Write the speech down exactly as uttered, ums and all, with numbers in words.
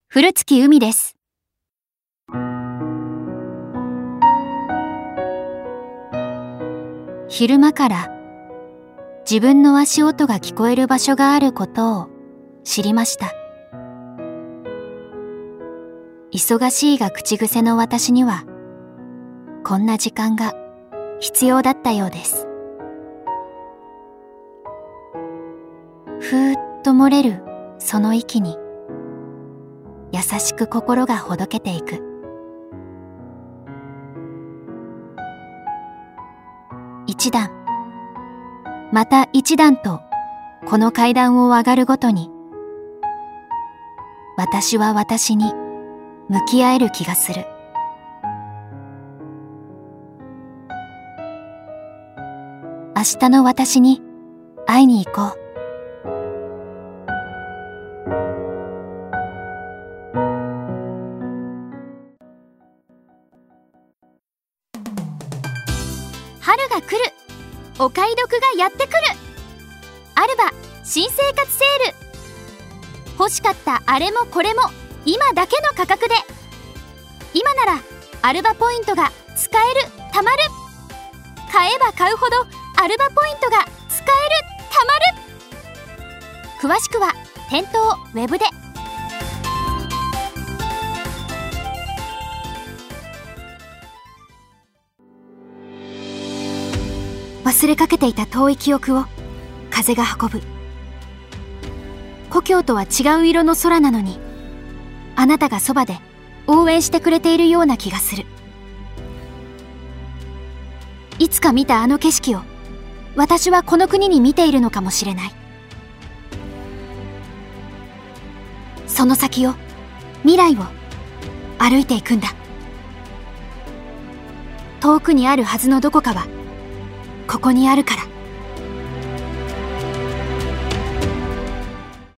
古月海です。昼間から自分の足音が聞こえる場所があることを知りました。忙しいが口癖の私にはこんな時間が必要だったようです。ふーっと漏れるその息に優しく心がほどけていく。一段、また一段とこの階段を上がるごとに私は私に向き合える気がする。明日の私に会いに行こう。春が来る。お買い得がやってくる。アルバ新生活セール。欲しかったあれもこれも今だけの価格で。今ならアルバポイントが使える、たまる。買えば買うほどアルバポイントが使える、たまる。詳しくは店頭ウェブで。忘れかけていた遠い記憶を風が運ぶ。故郷とは違う色の空なのにあなたがそばで応援してくれているような気がする。いつか見たあの景色を私はこの国に見ているのかもしれない。その先を、未来を歩いていくんだ。遠くにあるはずのどこかはここにあるから。